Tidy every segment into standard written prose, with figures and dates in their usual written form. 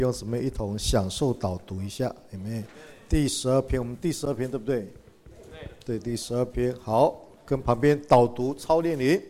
弟兄姊妹一同享受导读一下，有没有？第12篇，我们第12篇对不对？对，第12篇。好，跟旁边导读操练灵。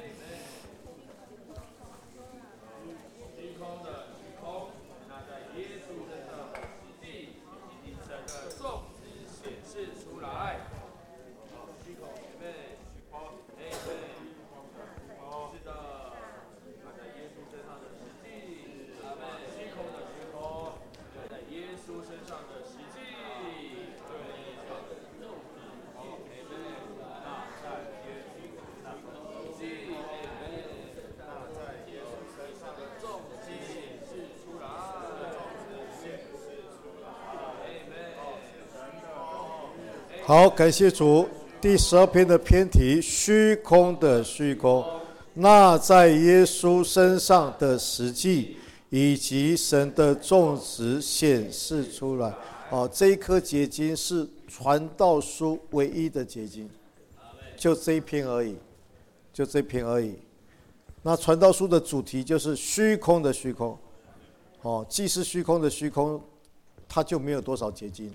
好，感谢主。第12篇的篇题：虚空的虚空，那在耶稣身上的实际，以及神的种植显示出来。这一颗结晶是传道书唯一的结晶，就这一篇而已，就这一篇而已。那传道书的主题就是虚空的虚空，既是虚空的虚空，它就没有多少结晶。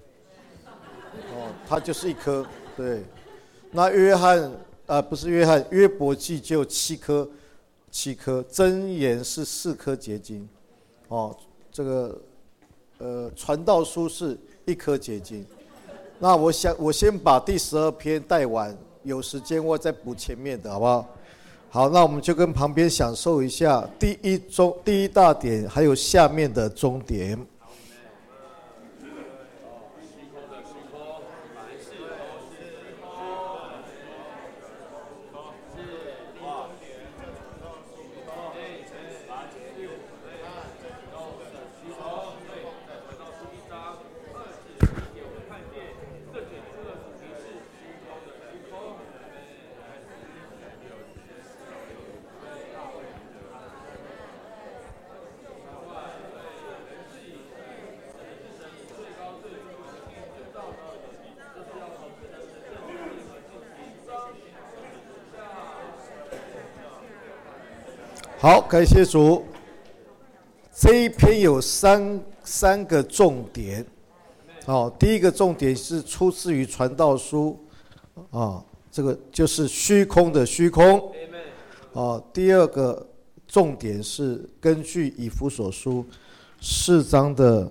它就是一颗，对。那约伯记就7颗，箴言是4颗结晶。这个传道书是1颗结晶。那我先把第12篇带完，有时间我再补前面的，好不好？好，那我们就跟旁边享受一下第一大点，还有下面的终点。好，感谢主。这一篇有三个重点。第一个重点是出自于传道书，这个就是虚空的虚空。第二个重点是根据以弗所书4章的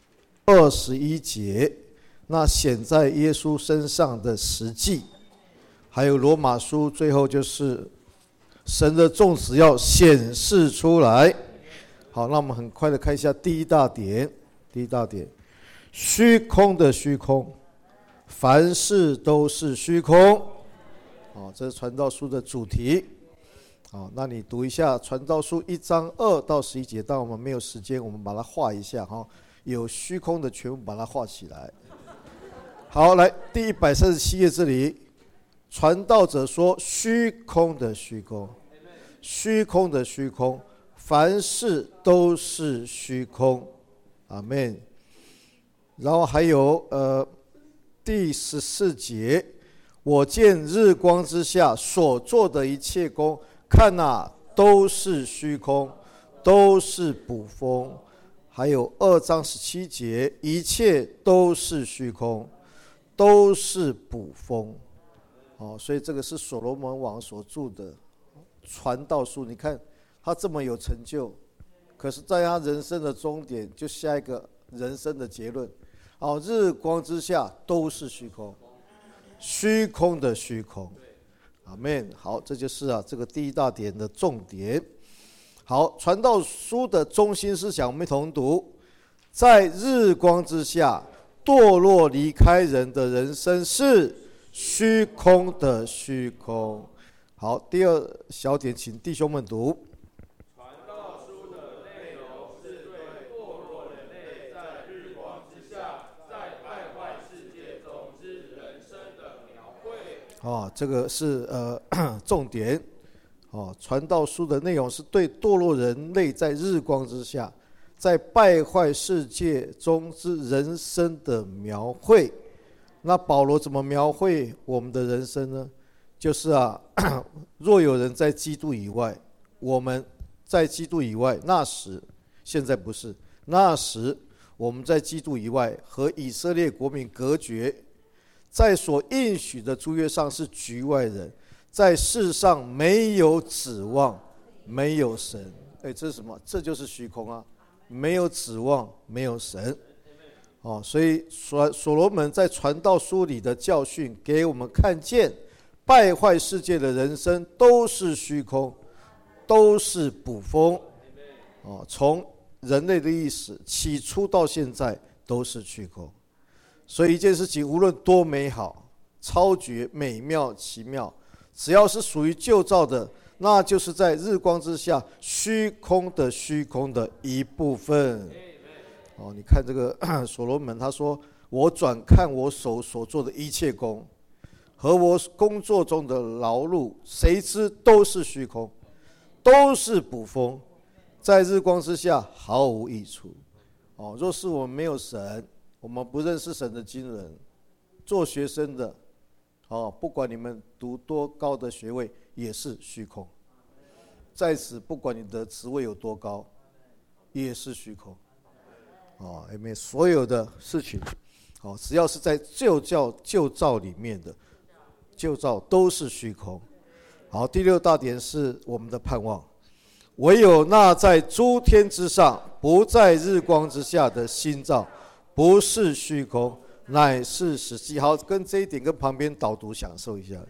21节，那显在耶稣身上的实际，还有罗马书最后就是神的种植要显示出来。好，那我们很快的看一下第一大点。虚空的虚空，凡事都是虚空。这是传道书的主题。那你读一下传道书1章2到11节，但我们没有时间，我们把它画一下。有虚空的全部把它画起来。好，来第137页这里，传道者说虚空的虚空，虚空的虚空，凡事都是虚空。阿们。然后还有第14节，我见日光之下所做的一切工，看都是虚空，都是捕风。还有2章17节，一切都是虚空，都是捕风。所以这个是所罗门王所著的传道书。你看他这么有成就，可是在他人生的终点就下一个人生的结论，日光之下都是虚空，虚空的虚空。阿们。好，这就是这个第一大点的重点。好，传道书的中心思想我们一同读，在日光之下堕落离开人的人生是虚空的虚空。好，第二小点请弟兄们读。 传道书的内容是对堕落人类在日光之下，在败坏世界中之人生的描绘。 这个是重点。传道书的内容是对堕落人类在日光之下，在败坏世界中之人生的描绘。那保罗怎么描绘我们的人生呢？就是若有人在基督以外，我们在基督以外，那时现在不是， 那时我们在基督以外和以色列国民隔绝，在所应许的诸约上是局外人，在世上没有指望，没有神。这是什么？这就是虚空啊！没有指望，没有神。所以所罗门在传道书里的教训给我们看见，败坏世界的人生都是虚空，都是捕风。从人类的历史起初到现在都是虚空。所以一件事情无论多美好、超绝、美妙、奇妙，只要是属于旧造的，那就是在日光之下虚空的虚空的一部分。你看这个所罗门他说，我转看我手所做的一切工和我工作中的劳碌，谁知都是虚空，都是捕风，在日光之下毫无益处。若是我们没有神，我们不认识神的经纶，做学生的不管你们读多高的学位也是虚空，在此不管你的职位有多高也是虚空。所有的事情只要是在旧造里面的旧造都是虚空。好，第六大点是我们的盼望，唯有那在诸天之上不在日光之下的新造不是虚空，乃是实际。好，跟这一点跟旁边导读享受一下。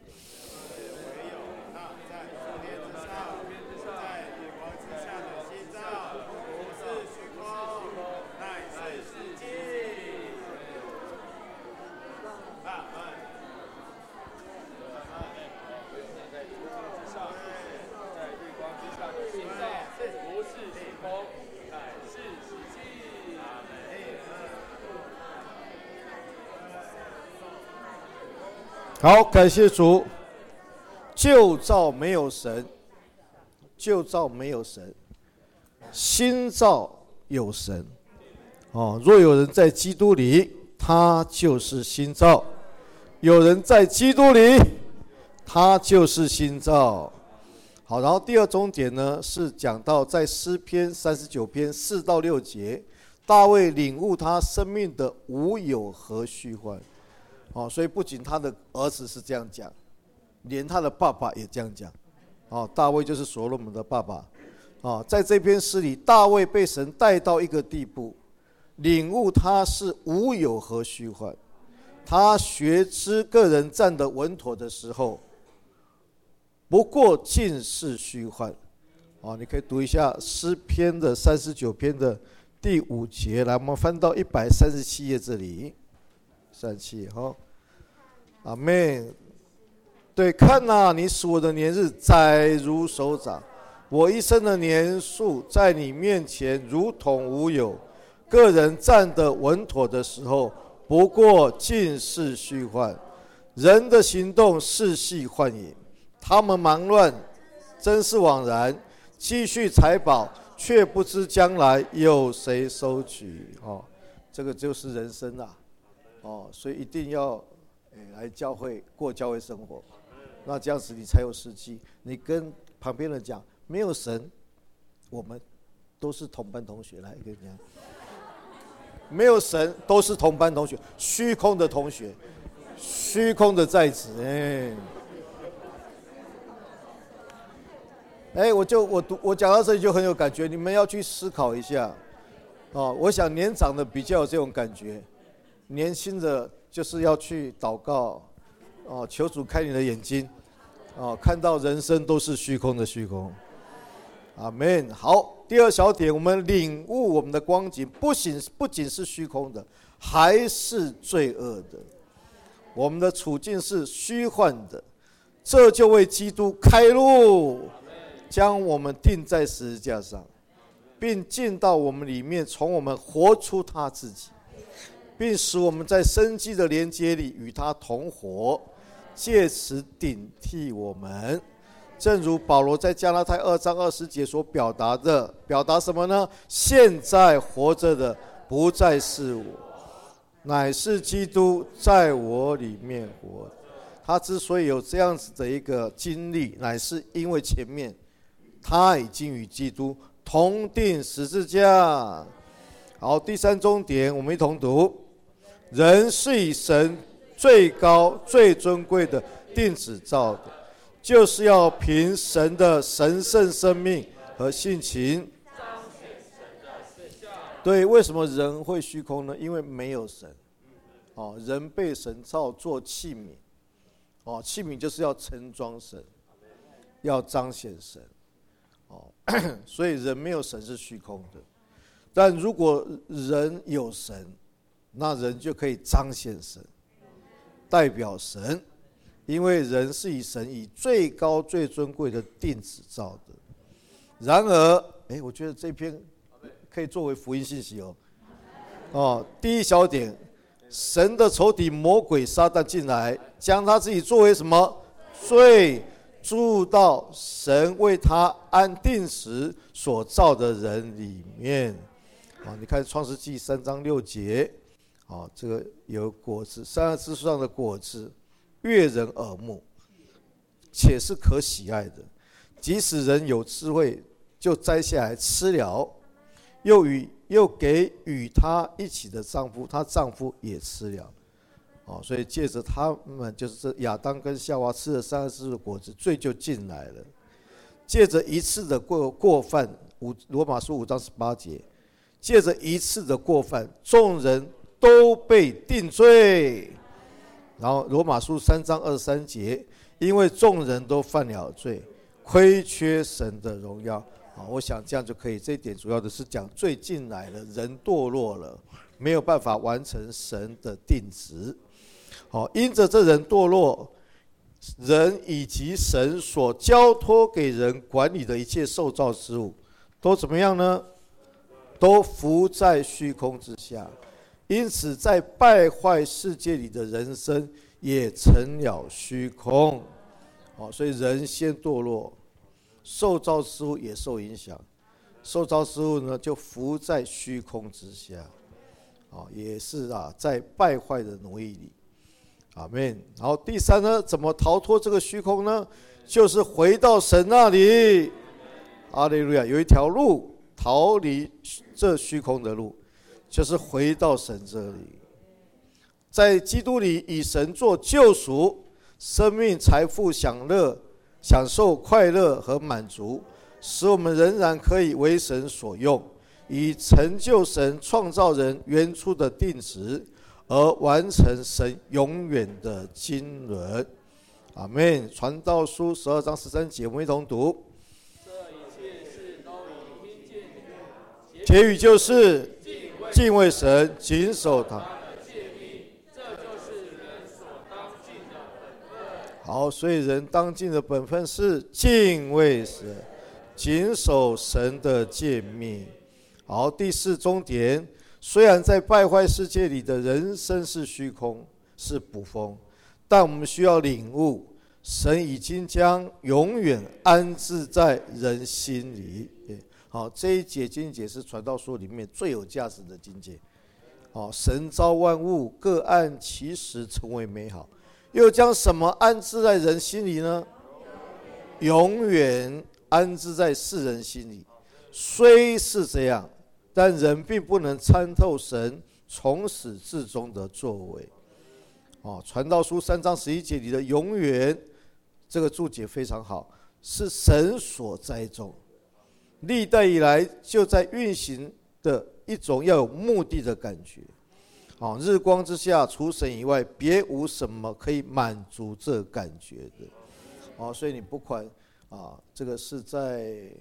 好，感谢主。旧造没有神，旧造没有神，新造有神。若有人在基督里，他就是新造；有人在基督里，他就是新造。好，然后第二重点呢，是讲到在诗篇39篇4到6节，大卫领悟他生命的无有和虚幻。所以不仅他的儿子是这样讲，连他的爸爸也这样讲。大卫就是所罗门的爸爸。在这篇诗里，大卫被神带到一个地步，领悟他是无有和虚幻。他学知个人站得稳妥的时候，不过尽是虚幻。你可以读一下诗篇的39篇的第5节，来，我们翻到137页这里。37，阿们。对，看哪，你使我的年日载如手掌，我一生的年数在你面前如同无有。个人站得稳妥的时候，不过尽是虚幻。人的行动是戏幻影，他们忙乱，真是枉然。积蓄财宝，却不知将来有谁收取。这个就是人生啊。所以一定要来教会过教会生活，那这样子你才有实际。你跟旁边人讲没有神，我们都是同班同学，来跟你讲，没有神都是同班同学，虚空的同学，虚空的在职。我讲到这里就很有感觉，你们要去思考一下。我想年长的比较有这种感觉。年轻的就是要去祷告，求主开你的眼睛，看到人生都是虚空的虚空。阿们。好，第二小点，我们领悟我们的光景，不仅是虚空的，还是罪恶的。我们的处境是虚幻的，这就为基督开路，将我们钉在十字架上，并进到我们里面，从我们活出他自己。并使我们在生机的连接里与他同活，借此顶替我们。正如保罗在加拉太2章20节所表达的，表达什么呢？现在活着的不再是我，乃是基督在我里面活。他之所以有这样子的一个经历，乃是因为前面他已经与基督同定十字架。 好，第三重点，我们一同读：人是以神最高、最尊贵的定旨造的，就是要凭神的神圣生命和性情。对，为什么人会虚空呢？因为没有神。人被神造作器皿，器皿就是要盛装神，要彰显神。所以人没有神是虚空的。但如果人有神，那人就可以彰显神，代表神，因为人是以神以最高最尊贵的定旨造的。然而，我觉得这篇可以作为福音信息第一小点，神的仇敌魔鬼撒旦进来，将他自己作为什么罪注入到神为他安定时所造的人里面。你看创世纪3章6节，这个有果子，善恶之树上的果子悦人耳目，且是可喜爱的，即使人有智慧，就摘下来吃了，又给与他一起的丈夫，她丈夫也吃了。所以借着他们，就是亚当跟夏娃吃了善恶之树的果子，罪就进来了。借着一次的过犯，罗马书5章18节，借着一次的过犯，众人都被定罪。然后罗马书3章23节，因为众人都犯了罪，亏缺神的荣耀。我想这样就可以。这一点主要的是讲罪进来了，人堕落了，没有办法完成神的定旨。因着这人堕落，人以及神所交托给人管理的一切受造之物，都怎么样呢？都浮在虚空之下。因此在败坏世界里的人生也成了虚空。所以人先堕落，受造之物也受影响，受造之物呢就浮在虚空之下，也是在败坏的奴役里。阿们。然后第三呢，怎么逃脱这个虚空呢？就是回到神那里。哈利路亚！有一条路逃离这虚空的路，就是回到神这里，在基督里以神做救赎，生命、财富、享受快乐和满足，使我们仍然可以为神所用，以成就神创造人原初的定旨，而完成神永远的经纶。阿们。传道书12章13节，我们一同读。 这一切事都已听见， 结语就是敬畏神，谨守他。好，所以人当尽的本分是敬畏神，谨守神的诫命。好，第四重点，虽然在败坏世界里的人生是虚空，是捕风，但我们需要领悟，神已经将永远安置在人心里。好，这一节经节是传道书里面最有价值的经节。神造万物，各按其时成为美好，又将什么安置在人心里呢？永远安置在世人心里。虽是这样，但人并不能参透神从始至终的作为。传道书3章11节里的永远，这个注解非常好，是神所栽种，历代以来就在运行的一种要有目的的感觉。日光之下除神以外，别无什么可以满足这感觉的。所以你不管这个是在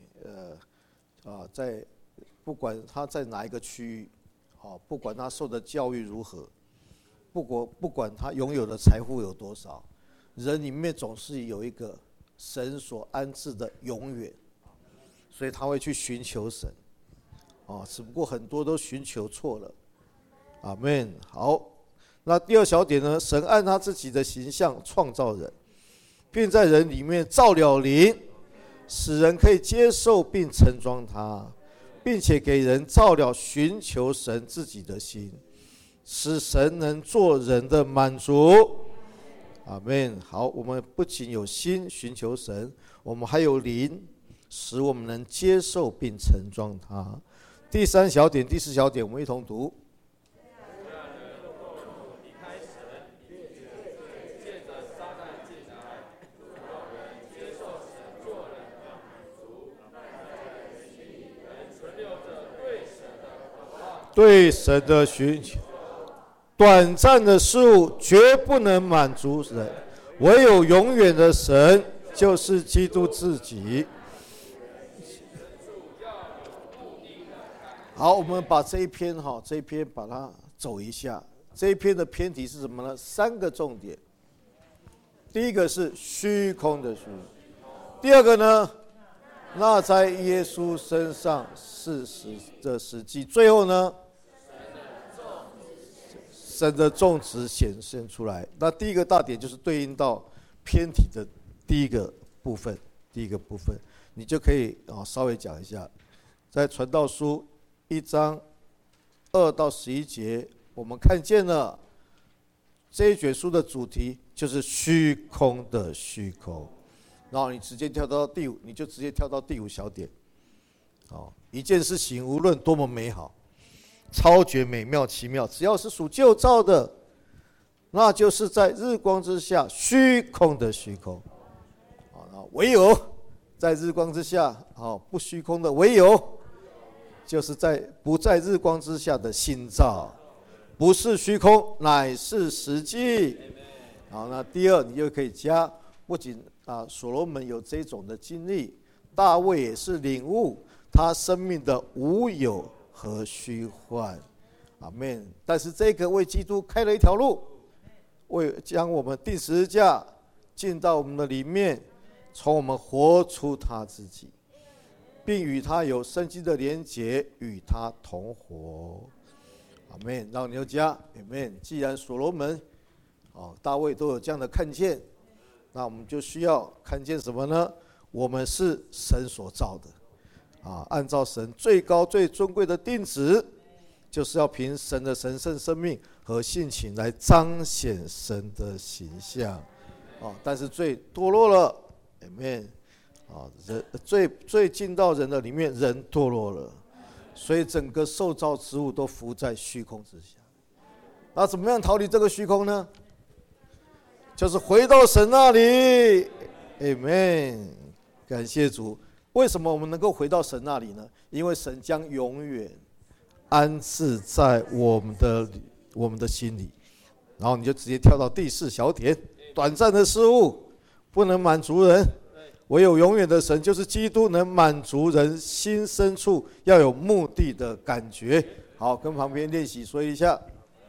不管他在哪一个区域，不管他受的教育如何，不管他拥有的财富有多少，人里面总是有一个神所安置的永远，所以他会去寻求神。只不过很多都寻求错了。阿们。好，那第二小点呢？神按他自己的形象创造人，并在人里面造了灵，使人可以接受并盛装他，并且给人造了寻求神自己的心，使神能做人的满足。阿们。好，我们不仅有心寻求神，我们还有灵，使我们能接受并盛装他。 第3小点、第4小点，我们一同读。对神的寻求，短暂的事物绝不能满足人，唯有永远的神，就是基督自己。好，我们把这一篇把它走一下。这一篇的篇题是什么呢？3个重点。第一个是虚空的虚，第二个呢，那在耶稣身上事实的实际，最后呢，神的种植显现出来。那第一个大点就是对应到篇题的第一个部分，你就可以稍微讲一下，在传道书1章2到11节，我们看见了这一卷书的主题就是虚空的虚空。然后你直接跳到第5小点。一件事情无论多么美好，超绝美妙奇妙，只要是属旧造的，那就是在日光之下虚空的虚空。唯有在日光之下不虚空的，唯有就是不在日光之下的新造，不是虚空，乃是实际。好，那第二，你就可以加，不仅所罗门有这种的经历，大卫也是领悟他生命的无有和虚幻。阿们。但是这个为基督开了一条路，为将我们钉十字架，进到我们的里面，从我们活出他自己，并与他有生机的连结，与他同活。阿们。然后你就加阿们。既然所罗门大卫都有这样的看见，那我们就需要看见什么呢？我们是神所造的，按照神最高最尊贵的定旨，就是要凭神的神圣生命和性情来彰显神的形象。但是罪堕落了，阿们。罪进到人的里面，人堕落了，所以整个受造之物都浮在虚空之下。那怎么样逃离这个虚空呢？就是回到神那里。 Amen。 感谢主。为什么我们能够回到神那里呢？因为神将永远安置在我们的心里。然后你就直接跳到第4小点，短暂的事物不能满足人，唯有永远的神，就是基督，能满足人心深处要有目的的感觉。好，跟旁边练习说一下。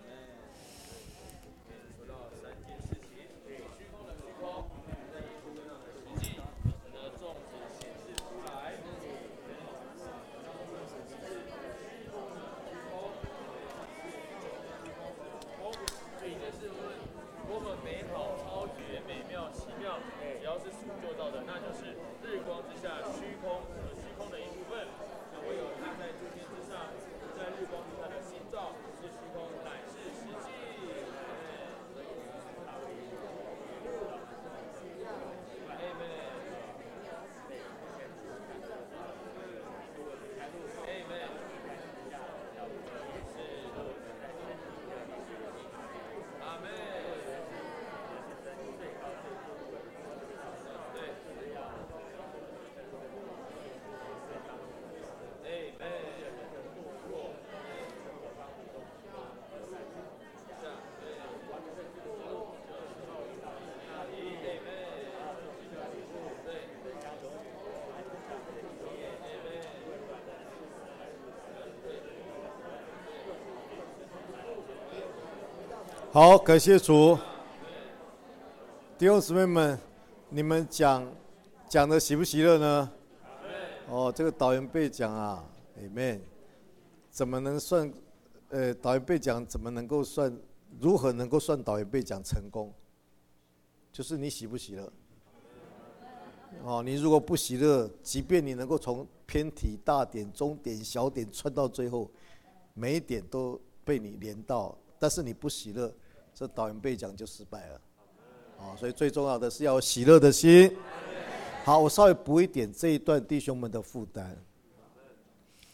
好，感谢主。弟兄姊妹们，你们讲的喜不喜乐呢？这个导言背讲啊 ，Amen。怎么能算？导言背讲怎么能够算？如何能够算导言背讲成功？就是你喜不喜乐？你如果不喜乐，即便你能够从偏题、大点、中点、小点穿到最后，每一点都被你连到，但是你不喜乐，这导言背讲就失败了。所以最重要的是要有喜乐的心。好，我稍微补一点这一段弟兄们的负担。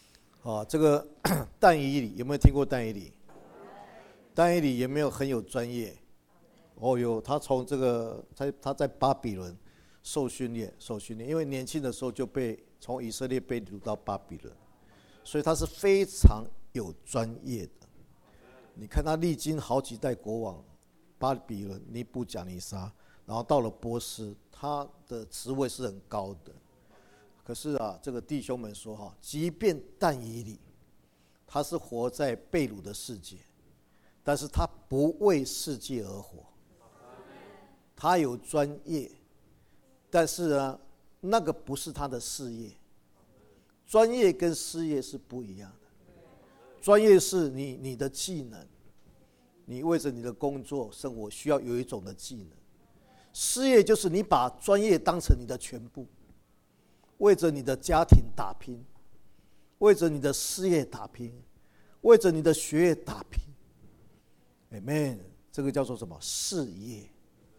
这个但以理有没有听过但以理？但以理有没有很有专业？有，他从这个他在巴比伦受训练，因为年轻的时候就被从以色列被掳到巴比伦，所以他是非常有专业的。你看他历经好几代国王，巴比伦、尼布甲尼撒，然后到了波斯，他的职位是很高的。可是这个弟兄们说即便但以理，他是活在被掳的世界，但是他不为世界而活，他有专业，但是那个不是他的事业。专业跟事业是不一样的。专业是你的技能，你为着你的工作生活需要有一种的技能。事业就是你把专业当成你的全部，为着你的家庭打拼，为着你的事业打拼，为着你的学业打拼。Amen， 这个叫做什么？事业。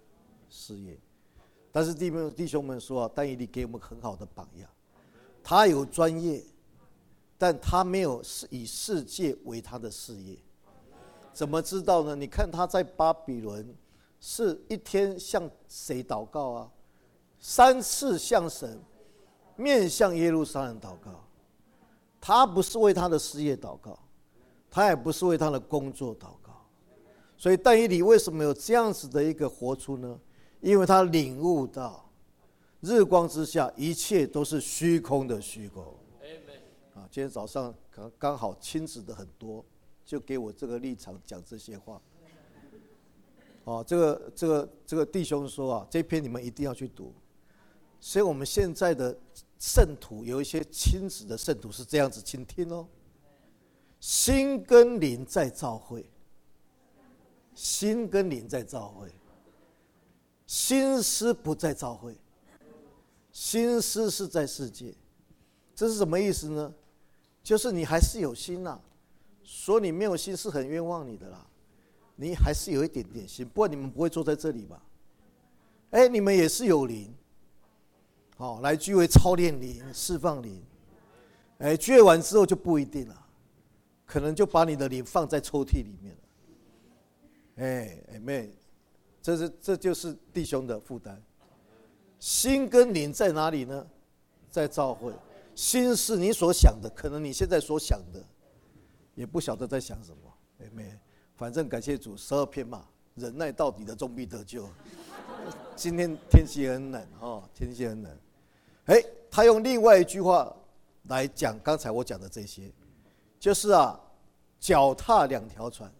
但是弟兄们说但以理给我们很好的榜样，他有专业，但他没有以世界为他的事业。怎么知道呢？你看他在巴比伦是一天向谁祷告？3次向神，面向耶路撒冷祷告。他不是为他的事业祷告，他也不是为他的工作祷告。所以但以理为什么有这样子的一个活出呢？因为他领悟到日光之下一切都是虚空的虚空。今天早上刚好亲子的很多，就给我这个立场讲这些话。这个弟兄说这篇你们一定要去读。所以我们现在的圣徒有一些亲子的圣徒是这样子，请听心跟灵在召会，心跟灵在召会，心思不在召会，心思是在世界。这是什么意思呢？就是你还是有心说你没有心是很冤枉你的啦，你还是有一点点心，不然你们不会坐在这里吧？你们也是有灵，来聚会操练灵，释放灵。聚会完之后就不一定了，可能就把你的灵放在抽屉里面了。Amen， 这就是弟兄的负担。心跟灵在哪里呢？在召会。心是你所想的，可能你现在所想的也不晓得在想什么。Amen， 反正感谢主，12篇嘛，忍耐到底的终必得救。今天天气很冷天气很冷。他用另外一句话来讲刚才我讲的这些，就是脚踏2条船。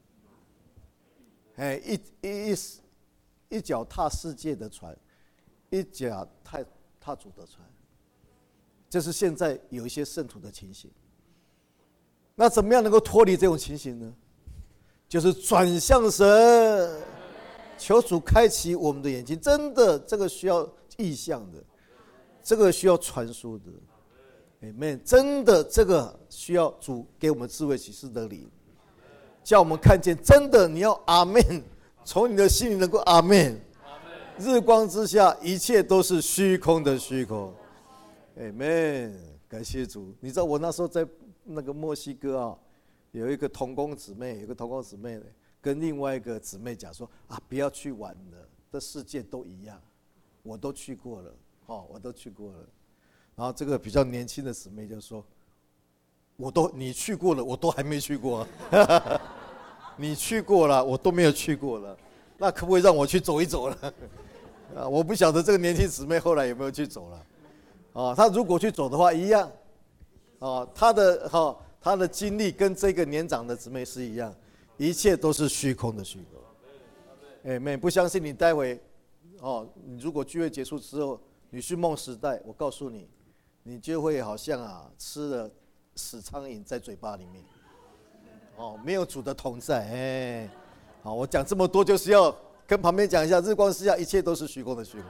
一脚踏世界的船，一脚踏主的船。这是现在有一些圣徒的情形。那怎么样能够脱离这种情形呢？就是转向神，求主开启我们的眼睛。真的，这个需要意象的，这个需要传输的。Amen， 真的，这个需要主给我们智慧启示的灵，叫我们看见。真的，你要阿们，从你的心里能够阿们。日光之下，一切都是虚空的虚空。Amen， 感谢主。你知道我那时候在那个墨西哥有一个同工姊妹，跟另外一个姊妹讲说不要去玩了，这世界都一样，我都去过了，我都去过了。然后这个比较年轻的姊妹就说，你去过了，我都还没去过。你去过了，我都没有去过了，那可不可以让我去走一走了？我不晓得这个年轻姊妹后来有没有去走了。他如果去走的话一样，他的经历跟这个年长的姊妹是一样，一切都是虚空的虚空。不相信你待会你如果聚会结束之后你去梦时代，我告诉你，你就会好像吃了死苍蝇在嘴巴里面，没有主的同在。好，我讲这么多就是要跟旁边讲一下，日光之下一切都是虚空的虚空。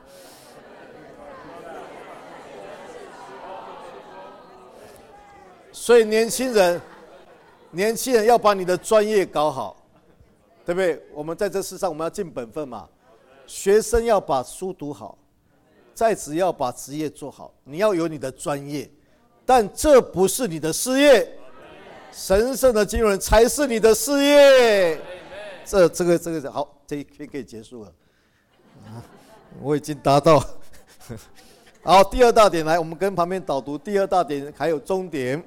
所以年轻人要把你的专业搞好，对不对？我们在这世上我们要尽本分嘛。学生要把书读好，在职要把职业做好，你要有你的专业， 但这不是你的事业，神圣的经纶才是你的事业。这个好，这一篇可以结束了。我已经达到。好，第二大点来，我们跟旁边导读第二大点还有终点。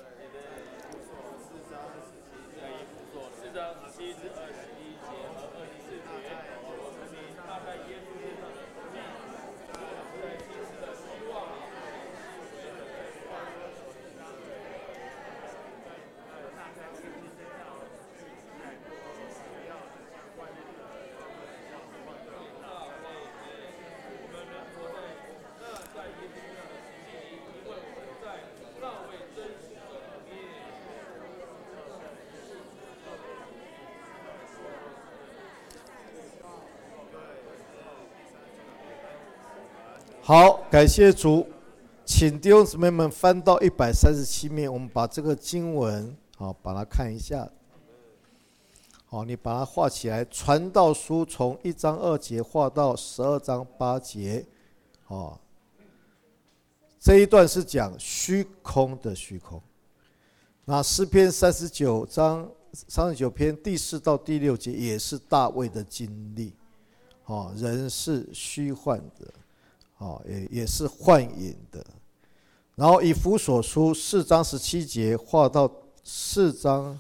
好，感谢主，请弟兄姊妹们翻到137面，我们把这个经文好把它看一下。好，你把它画起来。传道书从1章2节画到12章8节，好，这一段是讲虚空的虚空。那诗篇39篇第4到第6节也是大卫的经历，人是虚幻的。也是幻影的。然后以弗所书4章17节画到4章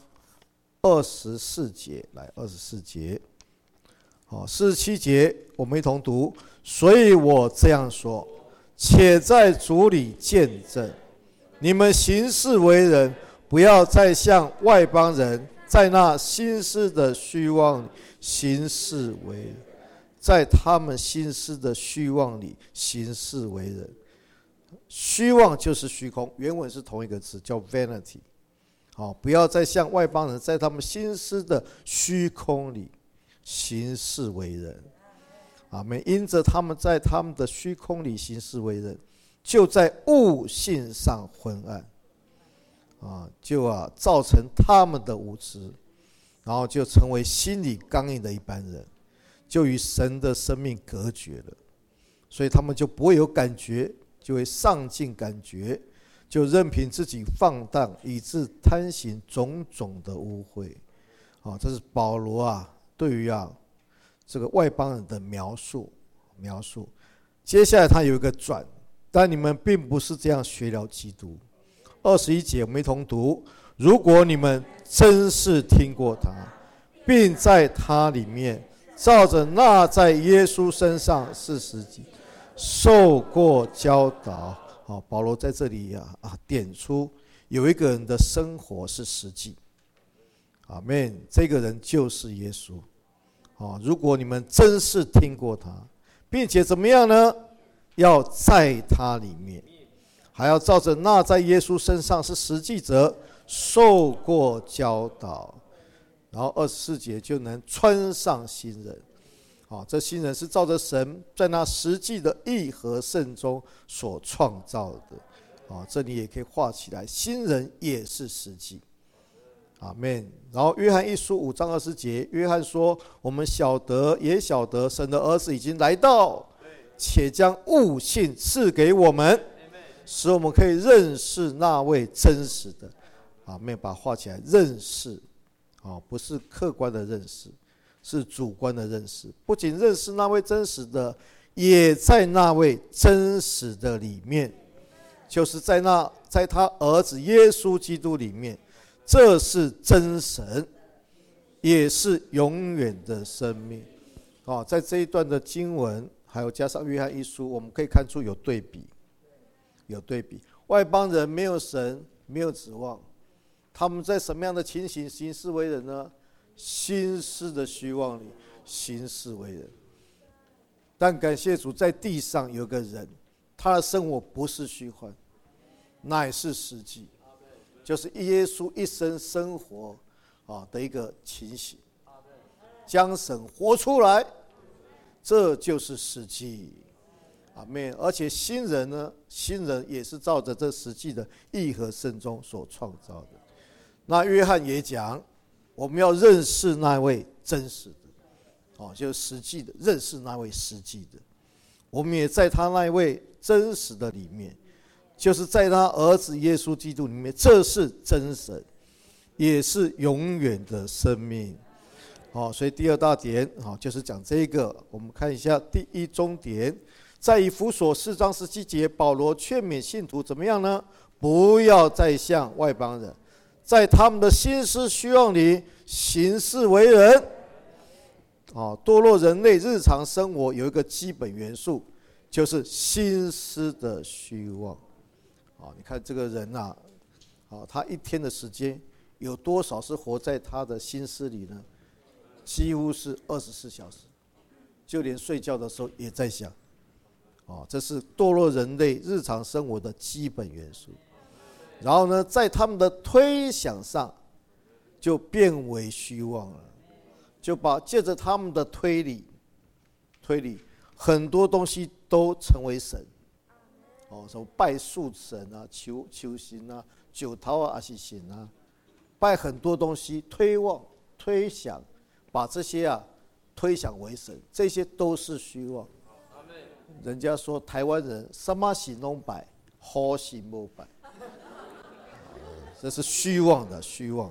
24节，来24节。47节我们一同读。所以我这样说，且在主里见证，你们行事为人，不要再像外邦人，在那心思的虚妄里行事为人，在他们心思的虚妄里行事为人。虚妄就是虚空，原文是同一个词，叫 vanity。不要再像外邦人，在他们心思的虚空里行事为人。阿们。因着他们在他们的虚空里行事为人，就在悟性上昏暗，就造成他们的无知，然后就成为心里刚硬的一般人，就与神的生命隔绝了。所以他们就不会有感觉，就会丧尽感觉，就任凭自己放荡，以致贪行种种的污秽。这是保罗对于这个外邦人的描述。接下来他有一个转，但你们并不是这样学了基督。21节我们一同读。如果你们真是听过他，并在他里面照着那在耶稣身上是实际受过教导。保罗在这里点出有一个人的生活是实际。阿们。这个人就是耶稣。如果你们真是听过他，并且怎么样呢？要在他里面，还要照着那在耶稣身上是实际者受过教导。然后24节就能穿上新人。这新人是照着神在那实际的义和圣中所创造的。这里也可以画起来，新人也是实际。阿们。然后约翰一书5章20节，约翰说，我们也晓得神的儿子已经来到，且将悟性赐给我们，使我们可以认识那位真实的。阿们。把它画起来，认识，不是客观的认识，是主观的认识。不仅认识那位真实的，也在那位真实的里面，就是在他儿子耶稣基督里面。这是真神，也是永远的生命。在这一段的经文还有加上约翰一书，我们可以看出有对比。外邦人没有神，没有指望，他们在什么样的情形行事为人呢？心思的虚妄里行事为人。但感谢主，在地上有个人，他的生活不是虚幻，乃是实际，就是耶稣一生生活的一个情形，将神活出来，这就是实际。阿们。而且新人呢，新人也是照着这实际的义和圣中所创造的。那约翰也讲，我们要认识那位真实的，就是实际的，认识那位实际的。我们也在他那位真实的里面， 就是在他儿子耶稣基督里面，这是真神，也是永远的生命。所以第二大点就是讲这个。我们看一下第一中点，在以弗所4章17节，保罗劝勉信徒怎么样呢？不要再像外邦人，在他们的心思虚妄里行事为人。堕落人类日常生活有一个基本元素，就是心思的虚妄。你看这个人他一天的时间有多少是活在他的心思里呢？几乎是24小时，就连睡觉的时候也在想。这是堕落人类日常生活的基本元素。然后呢，在他们的推想上就变为虚妄了，就借着他们的推理，很多东西都成为神。什么拜树神啊、求神啊、九桃啊、阿西神啊，拜很多东西，推想，把这些推想为神，这些都是虚妄。人家说台湾人什么神都拜，好神没拜，这是虚妄的。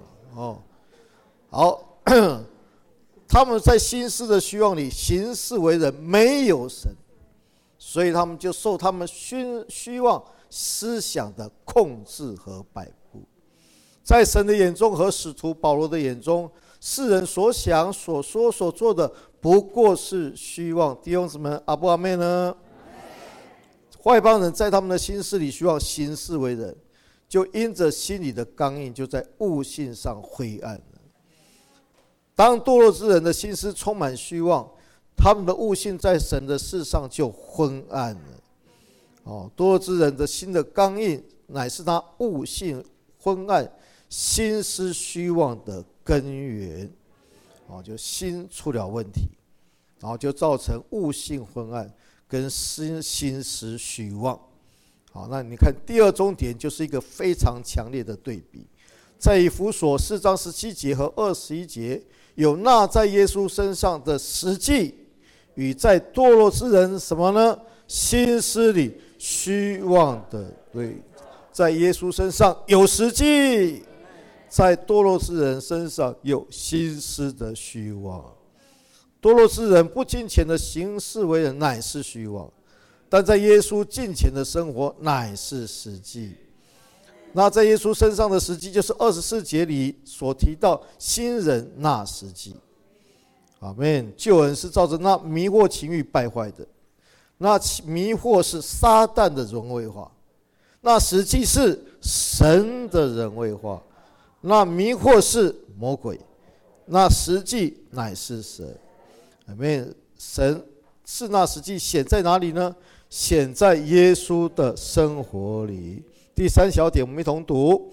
好，他们在心思的虚妄里行事为人，没有神，所以他们就受他们虚妄思想的控制和摆布。在神的眼中和使徒保罗的眼中，世人所想、所说、所做的不过是虚妄。弟兄姊妹，阿不阿妹呢？外邦人在他们的心思里虚妄行事为人，就因着心里的刚硬，就在悟性上灰暗了。当堕落之人的心思充满虚妄，他们的悟性在神的事上就昏暗了。堕落之人的心的刚硬，乃是他悟性昏暗、心思虚妄的根源。就心出了问题，然后就造成悟性昏暗跟心思虚妄。那你看第二中点就是一个非常强烈的对比，在以弗所4章17节和21节，有那在耶稣身上的实际，与在堕落之人什么呢？心思里虚妄的对。在耶稣身上有实际，在堕落之人身上有心思的虚妄。堕落之人不敬虔的行事为人，乃是虚妄，但在耶稣敬虔的生活乃是实际。那在耶稣身上的实际，就是24节里所提到新人那实际。阿们。救恩是照着那迷惑情欲败坏的，那迷惑是撒旦的人位化，那实际是神的人位化。那迷惑是魔鬼，那实际乃是神。阿们。神是那实际显在哪里呢？显在耶稣的生活里。第3小点，我们一同读。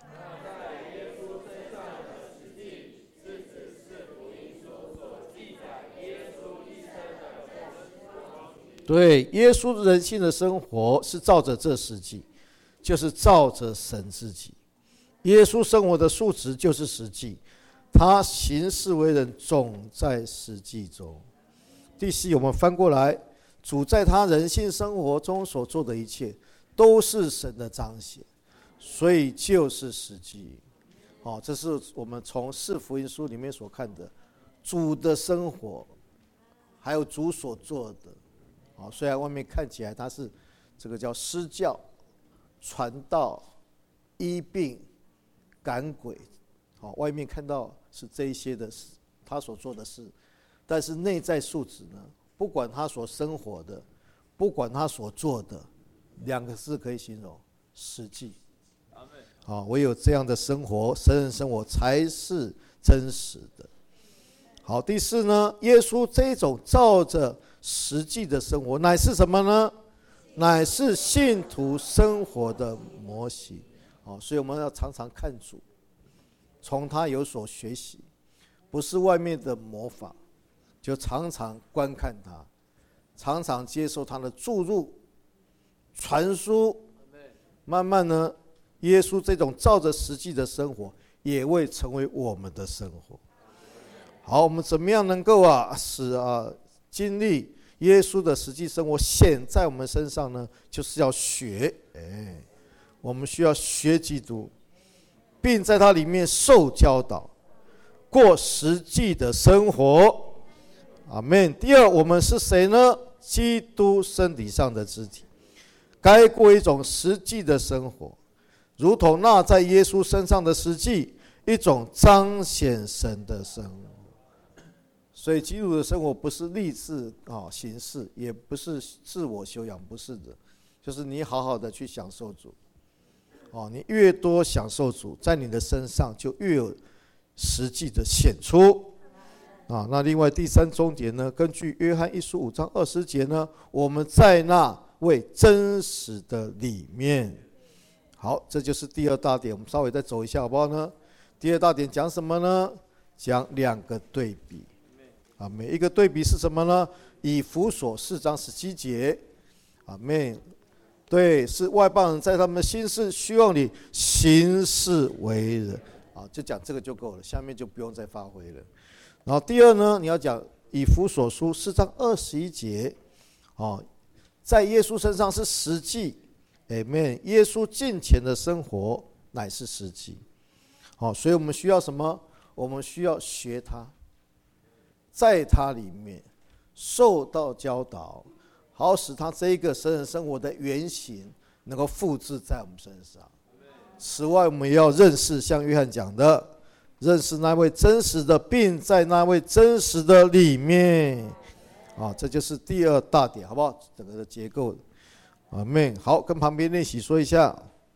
对，耶稣人性的生活是照着这实际，就是照着神自己。耶稣生活的素质就是实际，他行事为人总在实际中。第4，我们翻过来，主在他人性生活中所做的一切都是神的彰显，所以就是实际。这是我们从4福音书里面所看的主的生活，还有主所做的。虽然外面看起来他是这个叫施教、传道、医病、赶鬼，外面看到是这一些的事，他所做的事，但是内在素质呢？不管他所生活的，不管他所做的，2个字可以形容：实际。唯有这样的生活，神人生活才是真实的。好，第4呢，耶稣这种照着实际的生活，乃是什么呢？乃是信徒生活的模型。所以我们要常常看主，从他有所学习，不是外面的模仿，就常常观看他，常常接受他的注入、传输。慢慢呢，耶稣这种照着实际的生活，也会成为我们的生活。好，我们怎么样能够使经历耶稣的实际生活显在我们身上呢？就是要学我们需要学基督，并在他里面受教导，过实际的生活。阿们。第二，我们是谁呢？基督身体上的肢体，该过一种实际的生活，如同那在耶稣身上的实际，一种彰显神的生活。所以基督的生活不是立志行事，也不是自我修养，不是的，就是你好好的去享受主。你越多享受主，在你的身上就越有实际的显出。那另外第三重点呢，根据约翰一书5章20节呢，我们在那位真实的里面。好，这就是第二大点，我们稍微再走一下好不好呢？第二大点讲什么呢？讲两个对比。每一个对比是什么呢？以弗所4章17节，阿们。对，是外邦人在他们的心事虚妄里行事为人。就讲这个就够了，下面就不用再发挥了。然后第二呢，你要讲以弗所书4章21节，在耶稣身上是实际，耶稣敬虔的生活乃是实际。所以我们需要什么？我们需要学他，在他里面受到教导，好使他这一个神人生活的原型能够复制在我们身上。此外，我们也要认识，像约翰讲的，认识那位真实的，并在那位真实的里面。这就是第二大点，好不好？整个的结构。阿们。好，跟旁边练习说一下。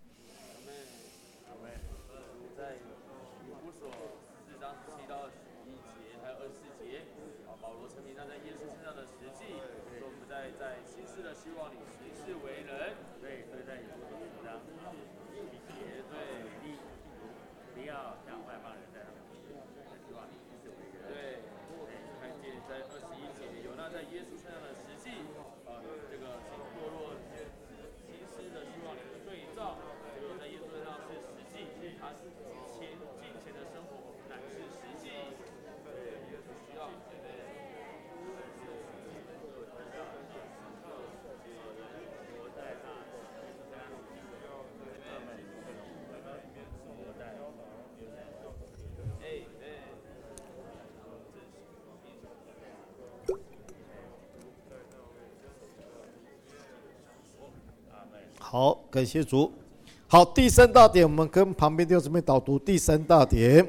好，感谢主。好，第三大点，我们跟旁边弟兄姊妹导读第三大点。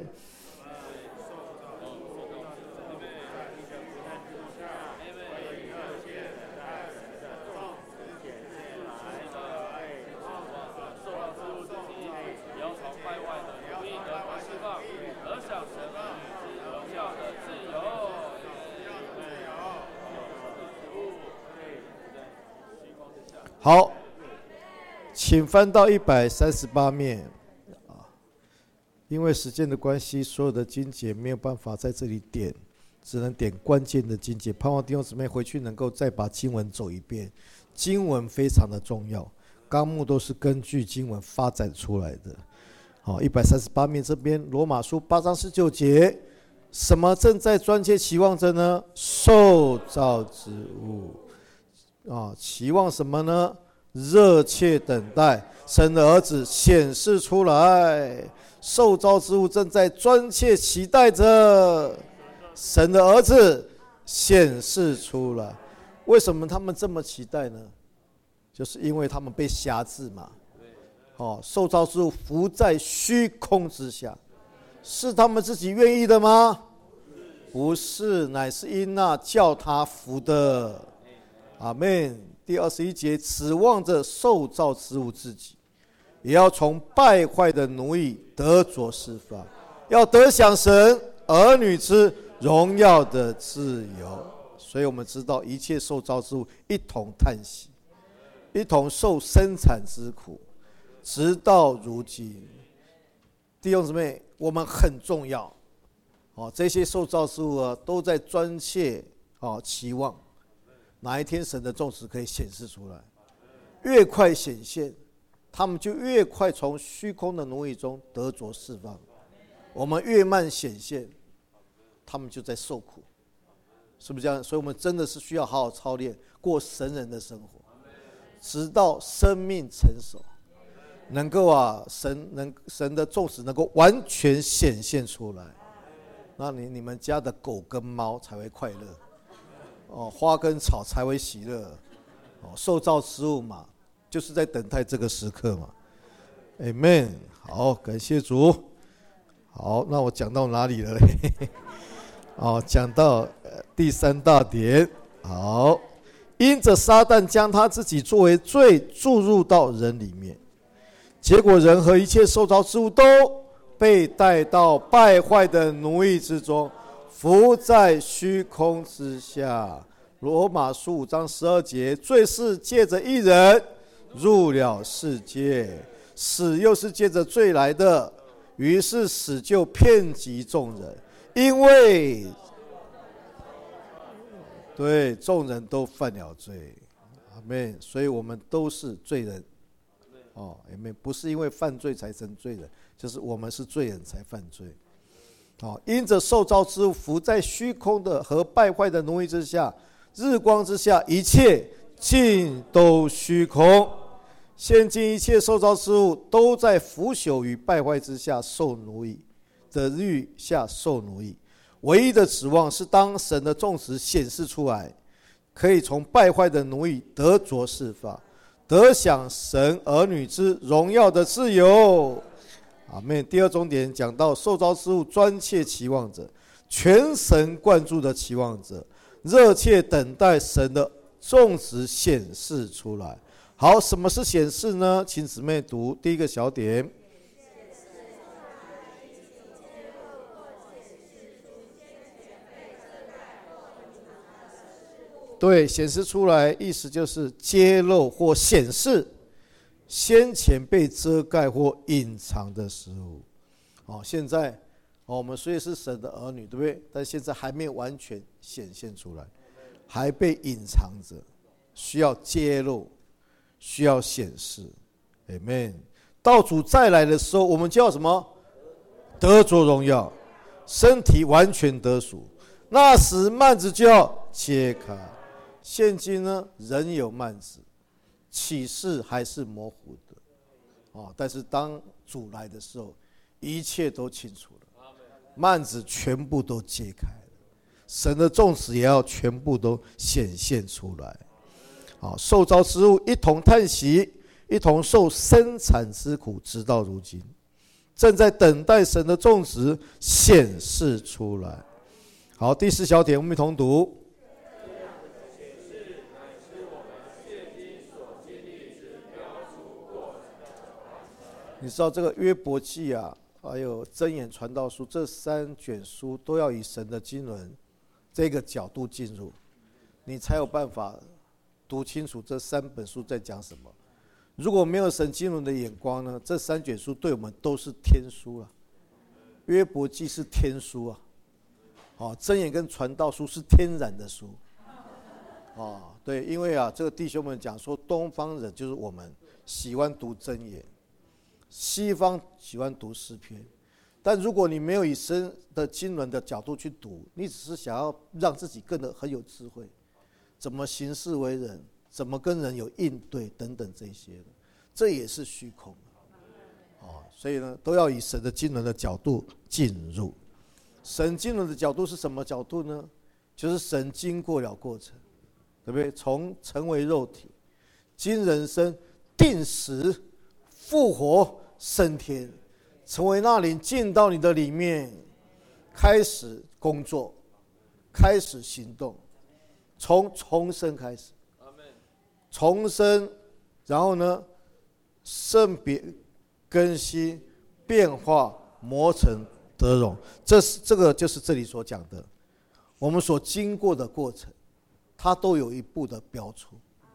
好，请翻到138面。因为时间的关系，所有的经节没有办法在这里点，只能点关键的经节。盼望弟兄姊妹回去能够再把经文走一遍，经文非常的重要，纲目都是根据经文发展出来的。好，138面这边罗马书8章19节，什么正在专切期望着呢？受造之物。期望什么呢？热切等待神的儿子显示出来。受造之物正在专切期待着神的儿子显示出来。为什么他们这么期待呢？就是因为他们被辖制嘛。受造之物伏在虚空之下，是他们自己愿意的吗？不是，乃是因那叫他服的。阿们。第21节，指望着受造之物自己，也要从败坏的奴役得着释放，要得享神儿女之荣耀的自由。所以我们知道，一切受造之物一同叹息，一同受生产之苦，直到如今。弟兄姊妹，我们很重要。这些受造之物都在专切期望哪一天神的众子可以显示出来。越快显现，他们就越快从虚空的奴役中得着释放。我们越慢显现，他们就在受苦，是不是这样？所以我们真的是需要好好操练过神人的生活， 直到生命成熟，能够神的种子能够完全显现出来，那你们家的狗跟猫才会快乐，花跟草才会喜乐，受造之物嘛，就是在等待这个时刻嘛。Amen。好，感谢主。好，那我讲到哪里了嘞？讲到第3大点。好，因着撒旦将他自己作为罪注入到人里面，结果人和一切受造之物都被带到败坏的奴役之中，伏在虚空之下。罗马书5章12节，罪是借着一人入了世界，死又是借着罪来的，于是死就遍及众人，因为对众人都犯了罪。阿们。所以我们都是罪人。阿们。不是因为犯罪才成罪人，就是我们是罪人才犯罪。因着受造之物伏在虚空的和败坏的奴役之下，日光之下，一切尽都虚空。现今一切受造之物都在腐朽与败坏之下受奴役的律下受奴役，唯一的指望是当神的种子显示出来，可以从败坏的奴役得着释放，得享神儿女之荣耀的自由。阿们。第二重点讲到受造之物专切期望者，全神贯注的期望者，热切等待神的种子显示出来。好，什么是显示呢？请姊妹读第一个小点。对，显示出来意思就是揭露或显示先前被遮盖或隐藏的事物。现在我们虽然是神的儿女，对不对？但现在还没有完全显现出来，还被隐藏着，需要揭露，需要显示。 Amen。 到主再来的时候，我们就要什么？得着荣耀，身体完全得赎，那时幔子就要揭开。现今呢，仍有幔子，启示还是模糊的，但是当主来的时候，一切都清楚了，幔子全部都揭开了，神的种子也要全部都显现出来。受造之物一同叹息，一同受生产之苦，直到如今，正在等待神的种子显示出来。好，第4小点，我们一同读。你知道这个约伯记啊，还有箴言传道书，这3卷书都要以神的经纶这个角度进入，你才有办法读清楚这3本书在讲什么。如果没有神经纶的眼光呢，这3卷书对我们都是天书啊。约伯记是天书啊，箴言跟传道书是天然的书。对，因为这个弟兄们讲说，东方人就是我们喜欢读箴言，西方喜欢读诗篇。但如果你没有以神的经纶的角度去读，你只是想要让自己更很有智慧，怎么行事为人，怎么跟人有应对等等这些的，这也是虚空。所以呢，都要以神的经纶的角度进入。神经纶的角度是什么角度呢？就是神经过了过程，对不对？从成为肉体，经人生，定死，复活，升天，成为那灵进到你的里面，开始工作，开始行动，从重生开始，重生，然后呢，圣别更新变化磨成得荣，这个就是这里所讲的，我们所经过的过程，它都有一步的标出。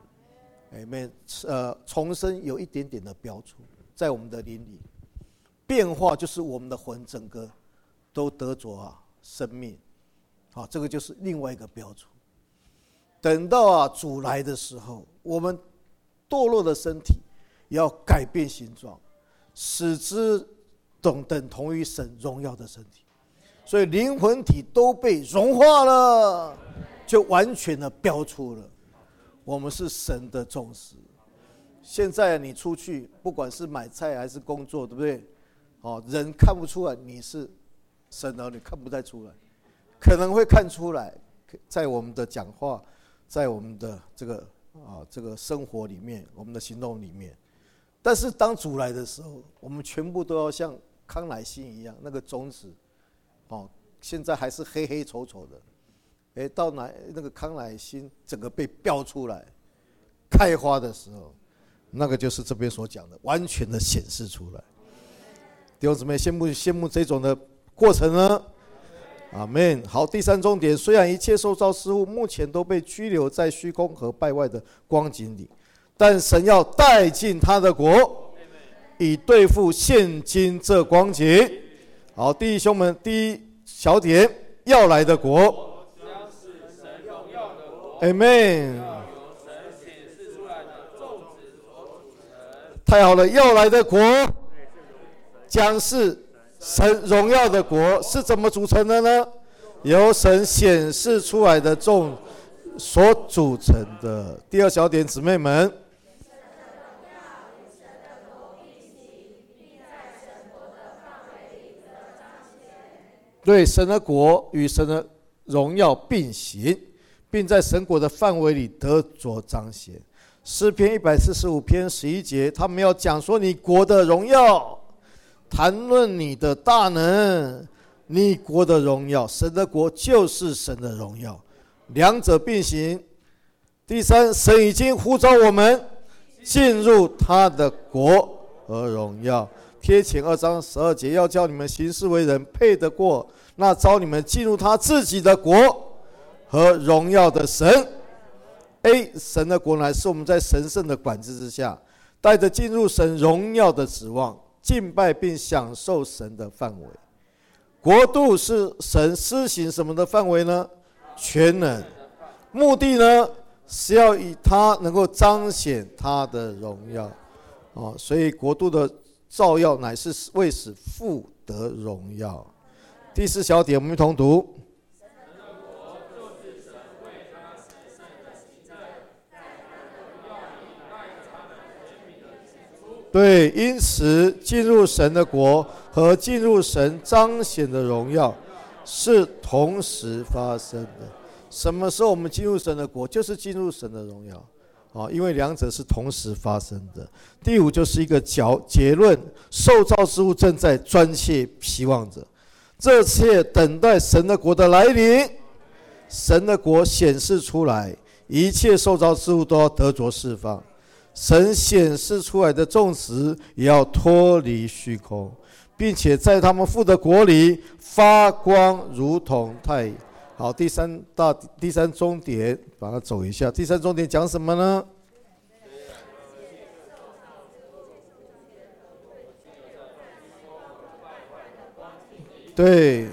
重生有一点点的标出在我们的灵里，变化就是我们的魂整个都得着生命，这个就是另外一个标出。等到主来的时候，我们堕落的身体也要改变形状，使之等同于神荣耀的身体，所以灵魂体都被融化了，就完全的标出了我们是神的种子， 现在你出去，不管是买菜还是工作，对不对？人看不出来你是神儿女，看不太出来，可能会看出来，在我们的讲话，在我们的这个生活里面，我们的行动里面。但是当主来的时候，我们全部都要像康乃馨一样，那个种子，现在还是黑黑丑丑的，到那个康乃馨整个被标出来，开花的时候，那个就是这边所讲的，完全的显示出来。弟兄姊妹，羡慕这种的过程呢？阿们。好，第三重点，虽然一切受造之物目前都被拘留在虚空和败坏的光景里，但神要带进他的国，以对付现今这光景。好，弟兄们，第一小点，要来的国， 将是神荣耀的国。 阿们。 由神显示出来的种子所组成。 太好了，要来的国将是神荣耀的国，是怎么组成的呢？由神显示出来的种所组成的。第二小点，姊妹们，对，神的国与神的荣耀并行，并在神国的范围里得着彰显。诗篇145篇11节，他们要讲说你国的荣耀，谈论你的大能，你国的荣耀，神的国就是神的荣耀，两者并行。第三，神已经呼召我们进入他的国和荣耀。贴前2章12节，要叫你们行事为人配得过那召你们进入他自己的国和荣耀的神。神的国乃是我们在神圣的管制之下，带着进入神荣耀的指望，敬拜并享受神的范围。国度是神施行什么的范围呢？全能。目的呢，是要以他能够彰显他的荣耀。所以国度的照耀乃是为使父得荣耀。第四小点，我们一同读。对，因此进入神的国和进入神彰显的荣耀是同时发生的。什么时候我们进入神的国，就是进入神的荣耀，因为两者是同时发生的。第五就是一个结论，受造之物正在专切期望着，这切等待神的国的来临。神的国显示出来，一切受造之物都要得着释放。神显示出来的种子也要脱离虚空，并且在他们父的国里发光，如同太阳。好，第三重点，把它走一下。第三重点讲什么呢？对。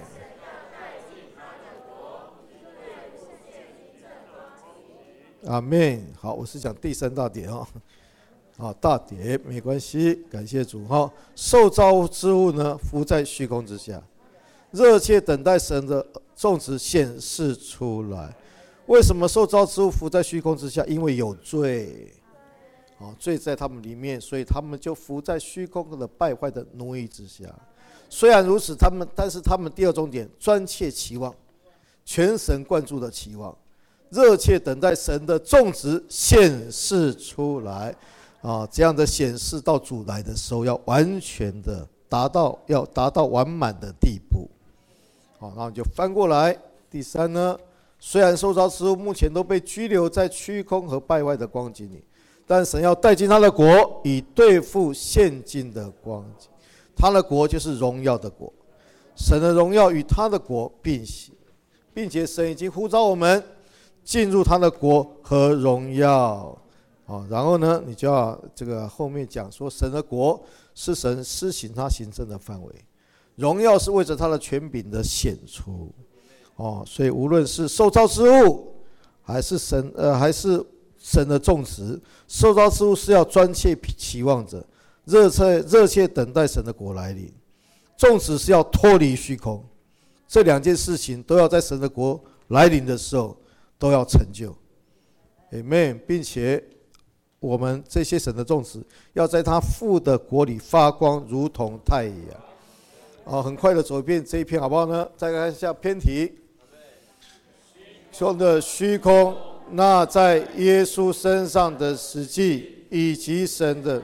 阿们。好，我是讲第三大点大点没关系，感谢主受造之物呢，伏在虚空之下，热切等待神的种子显示出来。为什么受造之物伏在虚空之下？因为有罪，罪在他们里面，所以他们就伏在虚空的败坏的奴役之下。虽然如此，但是他们第二重点，专切期望，全神贯注的期望，热切等待神的种子显示出来。这样的显示到主来的时候，要完全的达到完满的地步。然后就翻过来。第三呢，虽然受造之物目前都被拘留在虚空和败坏的光景里，但神要带进他的国，以对付现今的光景。他的国就是荣耀的国，神的荣耀与他的国并行，并且神已经呼召我们进入他的国和荣耀。然后呢，你就要这个后面讲说，神的国是神施行他行政的范围，荣耀是为着他的权柄的显出。所以无论是受造之物，还是神的种子，受造之物是要专切期望着，热切等待神的国来临。种子是要脱离虚空，这两件事情都要在神的国来临的时候都要成就。Amen。并且我们这些神的众子，要在他父的国里发光，如同太阳。很快的走一遍这一篇好不好呢？再看一下篇题，兄的虚空，那在耶稣身上的实际，以及神的。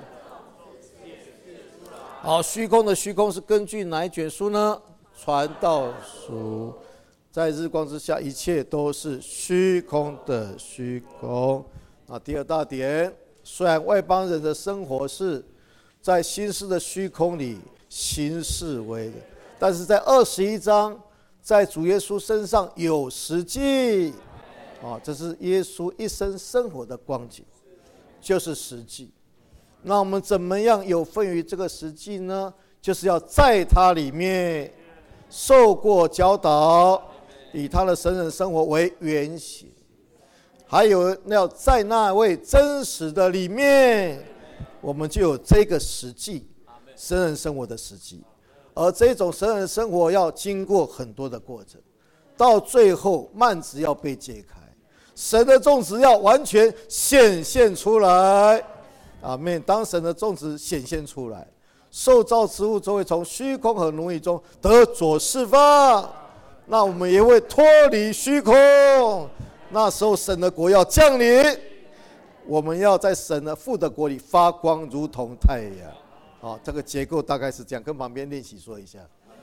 好，虚空的虚空是根据哪一卷书呢？传道书。在日光之下，一切都是虚空的虚空。第二大点，虽然外邦人的生活是在心思的虚空里行事为人，但是在21章，在主耶稣身上有实际。这是耶稣一生生活的光景，就是实际。那我们怎么样有份于这个实际呢？就是要在他里面受过教导，以他的神人生活为原型，还有要在那位真实的里面，我们就有这个实际，神人生活的实际。而这种神人生活要经过很多的过程，到最后幔子要被揭开，神的种子要完全显现出来。阿们。当神的种子显现出来，受造之物就会从虚空和奴役中得着释放，那我们也会脱离虚空。那时候神的国要降临，我们要在神的父的国里发光，如同太阳。这个结构大概是这样，跟旁边练习说一下。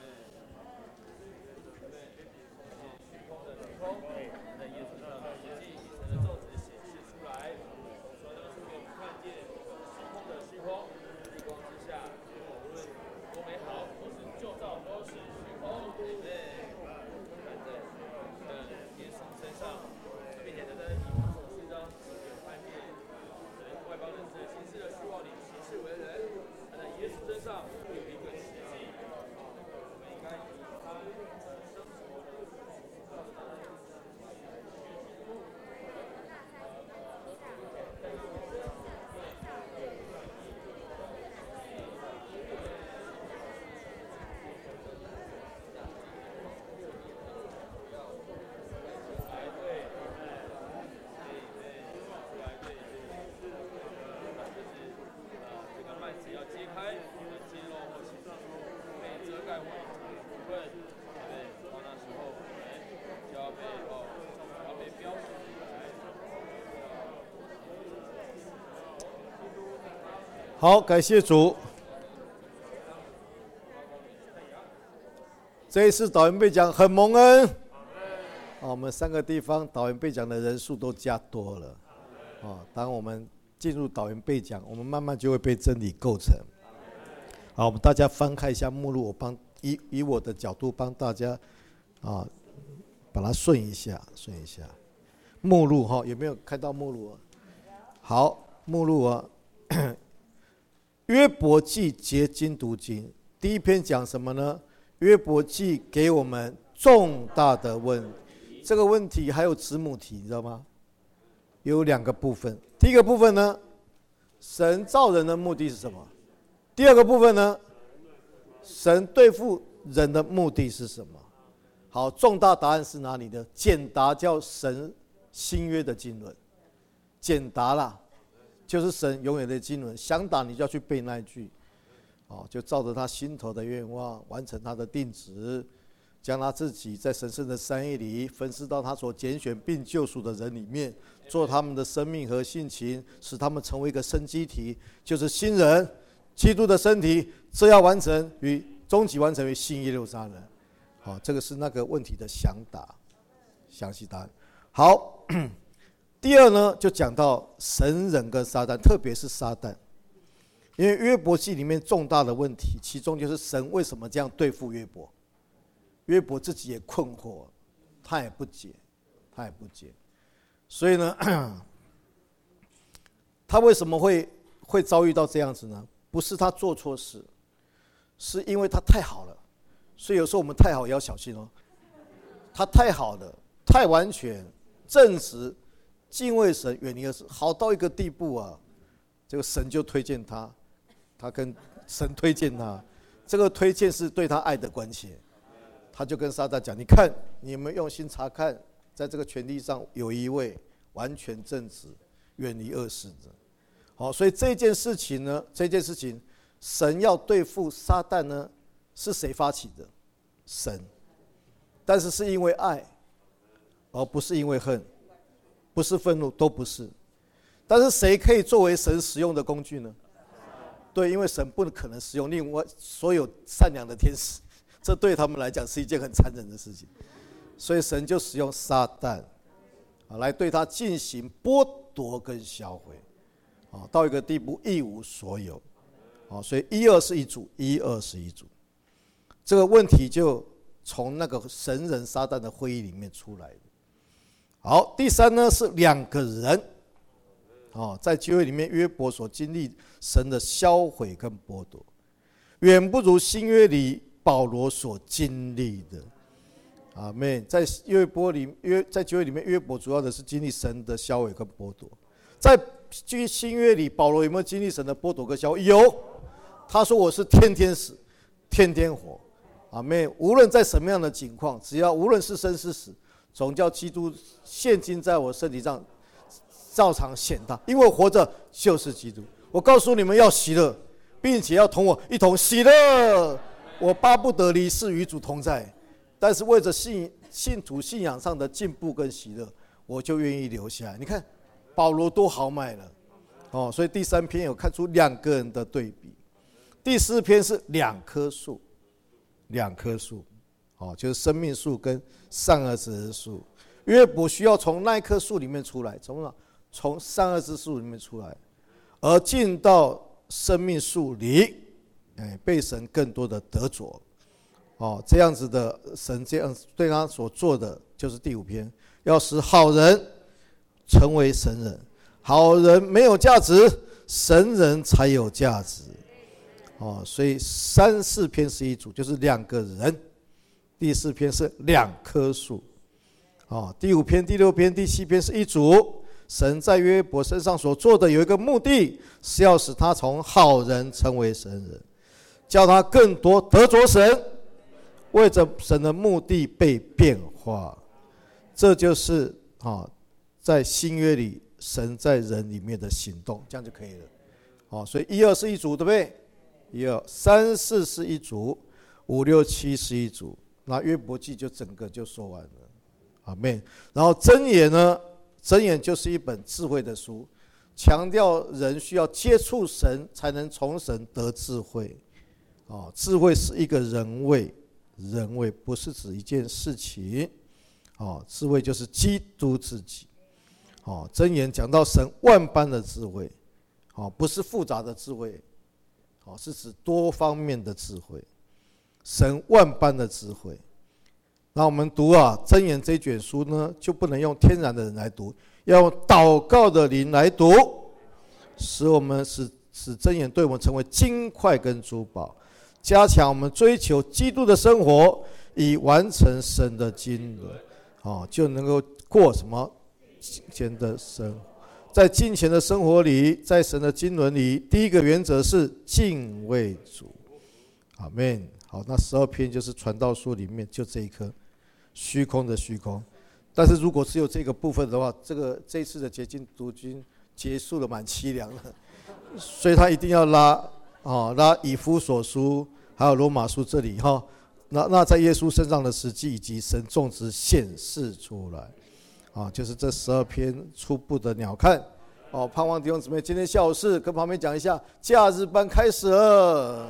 好，感谢主。这一次导员被奖很蒙恩。我们3个地方导员被奖的人数都加多了。当我们进入导员被奖，我们慢慢就会被真理构成。好，我们大家翻开一下目录，我以我的角度帮大家把它顺一下。目录有没有看到目录？好，目录约伯记结晶读经，第一篇讲什么呢？约伯记给我们重大的问题，这个问题还有子母题，你知道吗？有2个部分。第一个部分呢，神造人的目的是什么？第二个部分呢，神对付人的目的是什么？好，重大答案是哪里的？简答叫神新约的经纶，简答啦。就是神永远的经纶，想打你就要去背那一句，就照着他心头的愿望完成他的定旨，将他自己在神圣的山野里分施到他所拣选并救赎的人里面，做他们的生命和性情，使他们成为一个生机体，就是新人，基督的身体。这要完成于终极完成于新耶路撒冷。这个是那个问题的详细答案。好。第二呢，就讲到神人跟撒旦，特别是撒旦，因为约伯记里面重大的问题，其中就是神为什么这样对付约伯，约伯自己也困惑，他也不解，所以呢，他为什么会遭遇到这样子呢？不是他做错事，是因为他太好了，所以有时候我们太好也要小心哦。他太好了，太完全，正直。敬畏神，远离恶事，好到一个地步啊！这个神就推荐他，他跟神推荐他，这个推荐是对他爱的关系。他就跟撒旦讲：“你看，你有没有用心查看，在这个权地上有一位完全正直、远离恶事的。” 好，所以这件事情，神要对付撒旦呢，是谁发起的？神。但是是因为爱，而不是因为恨，不是愤怒，都不是。但是谁可以作为神使用的工具呢？对，因为神不可能使用另外所有善良的天使，这对他们来讲是一件很残忍的事情。所以神就使用撒旦来对他进行剥夺跟销毁，到一个地步一无所有。所以一二是一组，一二是一组。这个问题就从那个神人撒旦的会议里面出来的。好，第三呢是两个人，在旧约里面约伯所经历神的销毁跟剥夺，远不如新约里保罗所经历的。阿们。在旧约里面，约伯主要的是经历神的销毁跟剥夺。在新约里，保罗有没有经历神的剥夺跟销毁？有，他说我是天天死，天天活。阿们。无论在什么样的情况，只要无论是生是死，总叫基督现今在我身体上照常显大，因为我活着就是基督。我告诉你们要喜乐，并且要同我一同喜乐。我巴不得离世与主同在，但是为着信徒信仰上的进步跟喜乐，我就愿意留下来。你看保罗多豪迈了，所以第三篇有看出两个人的对比。第四篇是两棵树，就是生命树跟善恶知识树。约伯需要从那一棵树里面出来，从善恶知识树里面出来，而进到生命树里，被神更多的得着。这样子的神这样对他所做的，就是第五篇，要使好人成为神人。好人没有价值，神人才有价值。所以三四篇是一组，就是两个人。第四篇是两棵树。第五篇、第六篇、第七篇是一组。神在约伯身上所做的有一个目的，是要使他从好人成为神人，叫他更多得着神，为着神的目的被变化。这就是在新约里神在人里面的行动，这样就可以了。所以一二是一组，对不对？一二三四是一组，五六七是一组。那约伯记就整个就说完了。阿们。然后箴言呢？箴言就是一本智慧的书，强调人需要接触神才能从神得智慧。智慧是一个人位，不是指一件事情。智慧就是基督自己。箴言讲到神万般的智慧，不是复杂的智慧，是指多方面的智慧。神万般的智慧。那我们读箴言这卷书呢，就不能用天然的人来读，要用祷告的灵来读，使箴言对我们成为金块跟珠宝，加强我们追求基督的生活，以完成神的经纶，就能够过什么金钱的生活。在金钱的生活里，在神的经纶里，第一个原则是敬畏主。阿们。好，那12篇就是传道书里面就这一颗虚空的虚空。但是如果只有这个部分的话，这一次的结晶读经结束了蛮凄凉的，所以他一定要拉以弗所书还有罗马书这里那在耶稣身上的实际以及神种植显示出来，就是这12篇初步的鸟瞰。盼望弟兄姊妹今天下午是跟旁边讲一下，假日班开始了。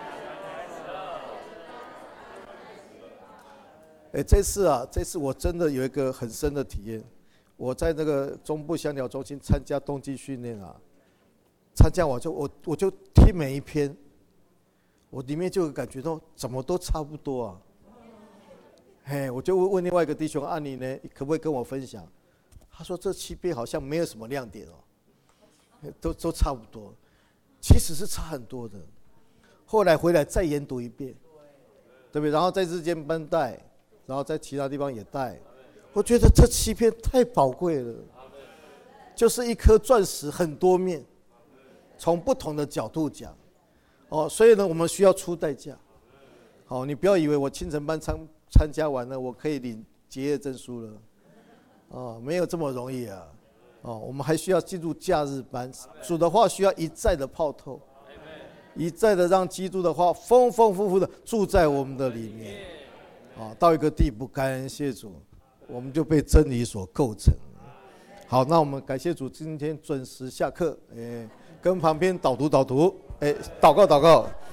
这次我真的有一个很深的体验。我在那个中部香鸟中心参加冬季训练参加我就听每一篇，我里面就感觉到怎么都差不多我就问另外一个弟兄你呢，可不可以跟我分享？他说这7篇好像没有什么亮点都差不多，其实是差很多的。后来回来再研读一遍，对不对？然后在日间班带，然后在其他地方也带，我觉得这7篇太宝贵了，就是一颗钻石很多面，从不同的角度讲，所以呢，我们需要出代价。你不要以为我清晨班参加完了，我可以领结业证书了，没有这么容易我们还需要进入假日班，主的话需要一再的泡透，一再的让基督的话丰丰富富的住在我们的里面，到一个地步，感谢主，我们就被真理所构成。好，那我们感谢主，今天准时下课，跟旁边导读，祷告。